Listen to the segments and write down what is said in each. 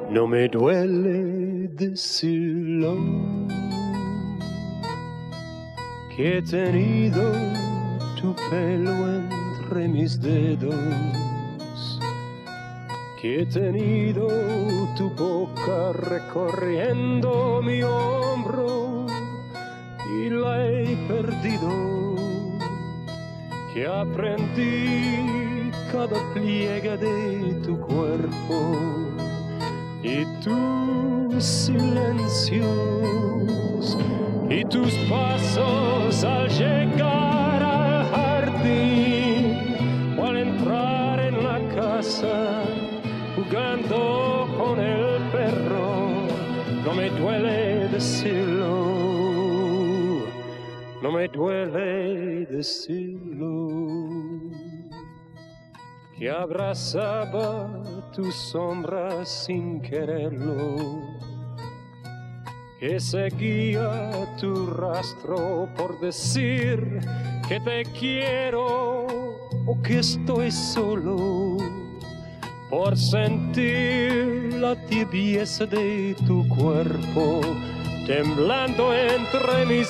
No me duele decirlo, que he tenido tu pelo entre mis dedos, que he tenido tu boca recorriendo mi hombro y la he perdido, que aprendí cada pliegue de tu cuerpo y tus silencios y tus pasos al llegar al jardín o al entrar en la casa jugando con el perro. No me duele decirlo, no me duele decirlo, que abrazaba tu sombra sin quererlo, que seguía tu rastro por decir que te quiero o que estoy solo, por sentir la tibieza de tu cuerpo temblando entre mis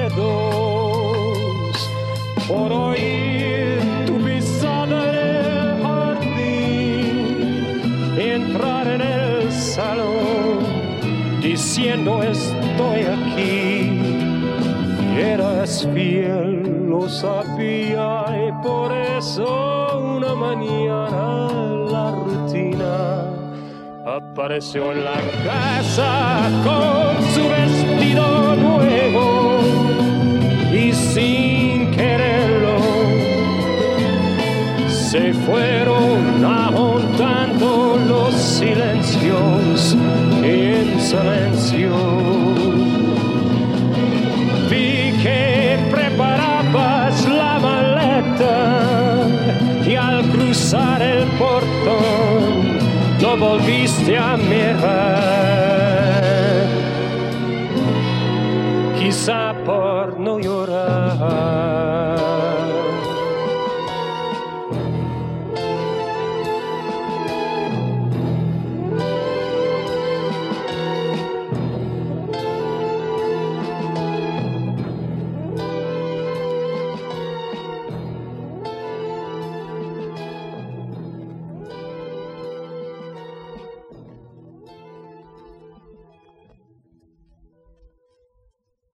dedos, por oír tu pisada en el jardín, entrar en el salón diciendo estoy aquí. Eras fiel, lo sabía, y por eso una mañana la rutina apareció en la casa con su vestido nuevo y sin quererlo se fueron amontando los silencios en silencio. Vi que preparabas la maleta y al cruzar el portón no volviste a mirar, quizá por no llorar.